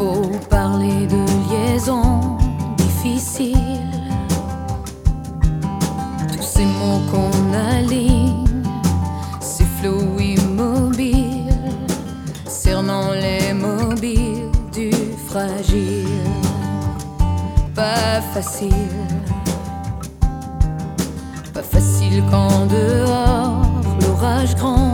faut parler de liaison difficile. Tous ces mots qu'on aligne, ces flots immobiles, cernant les mobiles du fragile. Pas facile, pas facile quand dehors l'orage gronde.